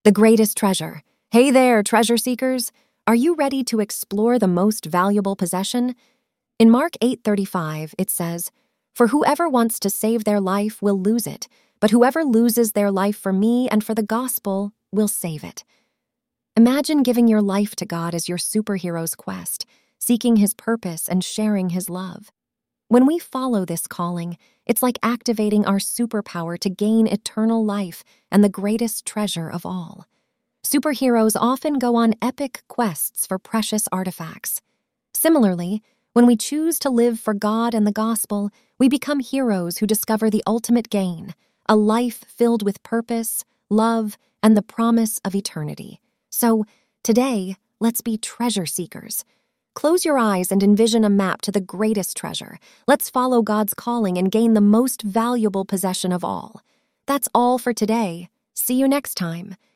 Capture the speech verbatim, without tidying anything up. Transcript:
The greatest treasure. Hey there, treasure seekers. Are you ready to explore the most valuable possession? In Mark eight thirty-five, it says, "For whoever wants to save their life will lose it, but whoever loses their life for me and for the gospel will save it." Imagine giving your life to God as your superhero's quest, seeking his purpose and sharing his love. When we follow this calling, it's like activating our superpower to gain eternal life and the greatest treasure of all. Superheroes often go on epic quests for precious artifacts. Similarly, when we choose to live for God and the gospel, we become heroes who discover the ultimate gain, a life filled with purpose, love, and the promise of eternity. So, today, let's be treasure seekers. Close your eyes and envision a map to the greatest treasure. Let's follow God's calling and gain the most valuable possession of all. That's all for today. See you next time.